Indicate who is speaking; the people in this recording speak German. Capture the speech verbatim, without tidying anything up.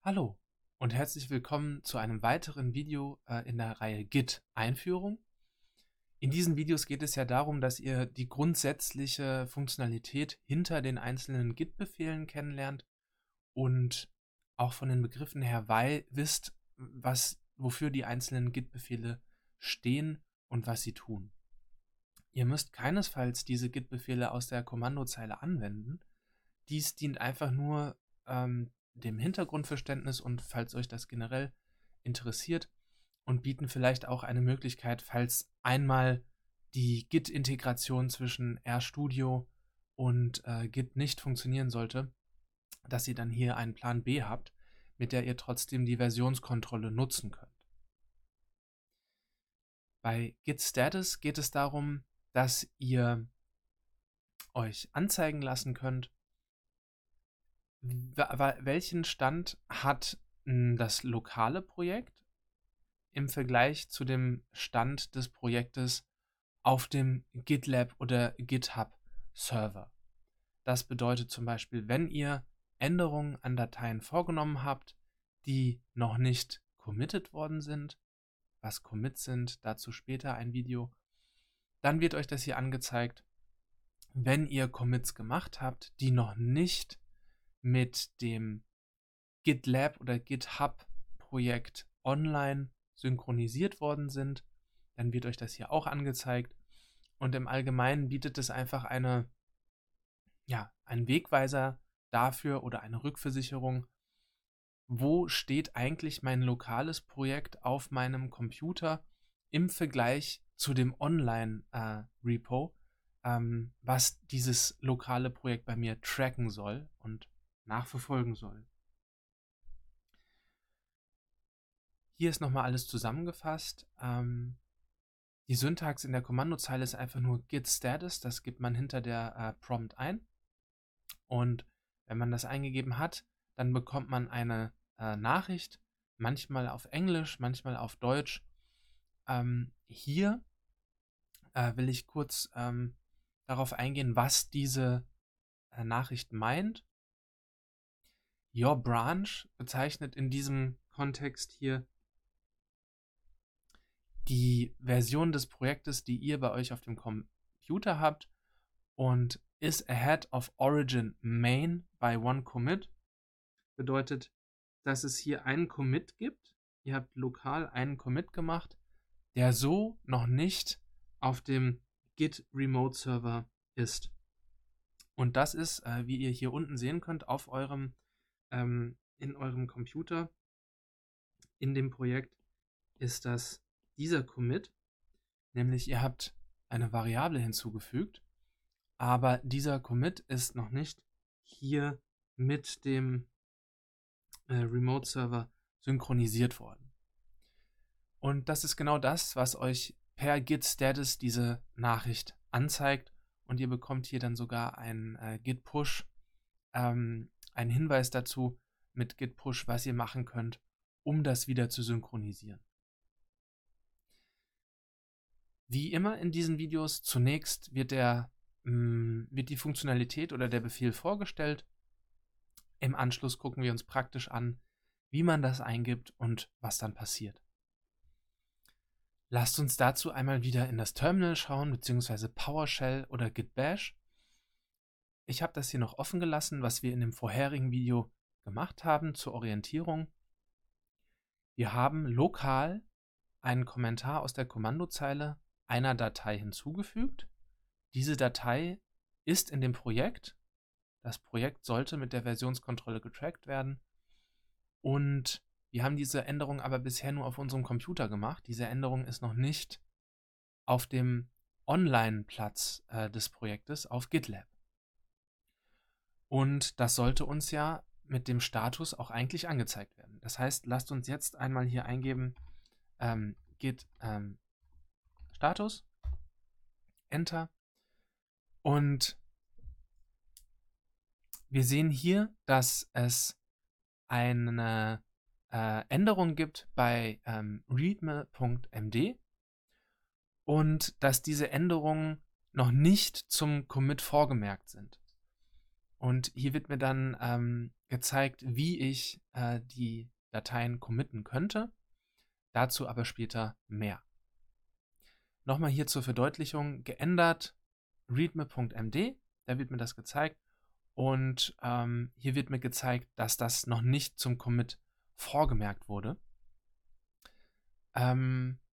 Speaker 1: Hallo und herzlich willkommen zu einem weiteren Video äh, in der Reihe Git Einführung. In diesen Videos geht es ja darum, dass ihr die grundsätzliche Funktionalität hinter den einzelnen Git-Befehlen kennenlernt und auch von den Begriffen her wei wisst, was, wofür die einzelnen Git-Befehle stehen und was sie tun. Ihr müsst keinesfalls diese Git-Befehle aus der Kommandozeile anwenden. Dies dient einfach nur ähm, dem Hintergrundverständnis und falls euch das generell interessiert und bieten vielleicht auch eine Möglichkeit, falls einmal die Git-Integration zwischen RStudio und äh, Git nicht funktionieren sollte, dass ihr dann hier einen Plan B habt, mit der ihr trotzdem die Versionskontrolle nutzen könnt. Bei Git Status geht es darum, dass ihr euch anzeigen lassen könnt, welchen Stand hat das lokale Projekt im Vergleich zu dem Stand des Projektes auf dem GitLab oder GitHub Server. Das bedeutet zum Beispiel, wenn ihr Änderungen an Dateien vorgenommen habt, die noch nicht committed worden sind, was Commits sind, dazu später ein Video, dann wird euch das hier angezeigt. Wenn ihr Commits gemacht habt, die noch nicht mit dem GitLab oder GitHub Projekt online synchronisiert worden sind, dann wird euch das hier auch angezeigt. Und im Allgemeinen bietet es einfach eine, ja, einen Wegweiser dafür oder eine Rückversicherung, wo steht eigentlich mein lokales Projekt auf meinem Computer im Vergleich zu dem Online-Repo, äh, ähm, was dieses lokale Projekt bei mir tracken soll und nachverfolgen soll. Hier ist nochmal alles zusammengefasst. Ähm, die Syntax in der Kommandozeile ist einfach nur git status, das gibt man hinter der äh, Prompt ein. Und wenn man das eingegeben hat, dann bekommt man eine äh, Nachricht, manchmal auf Englisch, manchmal auf Deutsch. Ähm, hier äh, will ich kurz ähm, darauf eingehen, was diese äh, Nachricht meint. Your branch bezeichnet in diesem Kontext hier die Version des Projektes, die ihr bei euch auf dem Computer habt und is ahead of origin main by one commit. Bedeutet, dass es hier einen Commit gibt. Ihr habt lokal einen Commit gemacht, der so noch nicht auf dem Git Remote Server ist. Und das ist, äh, wie ihr hier unten sehen könnt, auf eurem, ähm, in eurem Computer, in dem Projekt, ist das dieser Commit, nämlich ihr habt eine Variable hinzugefügt, aber dieser Commit ist noch nicht hier mit dem äh, Remote Server synchronisiert worden. Und das ist genau das, was euch per Git Status diese Nachricht anzeigt und ihr bekommt hier dann sogar einen äh, Git Push, ähm, einen Hinweis dazu mit Git Push, was ihr machen könnt, um das wieder zu synchronisieren. Wie immer in diesen Videos, zunächst wird, der, mh, wird die Funktionalität oder der Befehl vorgestellt. Im Anschluss gucken wir uns praktisch an, wie man das eingibt und was dann passiert. Lasst uns dazu einmal wieder in das Terminal schauen, beziehungsweise PowerShell oder Git Bash. Ich habe das hier noch offen gelassen, was wir in dem vorherigen Video gemacht haben zur Orientierung. Wir haben lokal einen Kommentar aus der Kommandozeile einer Datei hinzugefügt. Diese Datei ist in dem Projekt. Das Projekt sollte mit der Versionskontrolle getrackt werden. Und wir haben diese Änderung aber bisher nur auf unserem Computer gemacht. Diese Änderung ist noch nicht auf dem Online-Platz äh, des Projektes auf GitLab. Und das sollte uns ja mit dem Status auch eigentlich angezeigt werden. Das heißt, lasst uns jetzt einmal hier eingeben ähm, Git ähm, Status, Enter. Und wir sehen hier, dass es eine äh, Änderung gibt bei ähm, readme.md und dass diese Änderungen noch nicht zum Commit vorgemerkt sind. Und hier wird mir dann ähm, gezeigt, wie ich äh, die Dateien committen könnte. Dazu aber später mehr. Nochmal hier zur Verdeutlichung geändert readme.md, da wird mir das gezeigt. Und ähm, hier wird mir gezeigt, dass das noch nicht zum Commit vorgemerkt wurde. Ähm,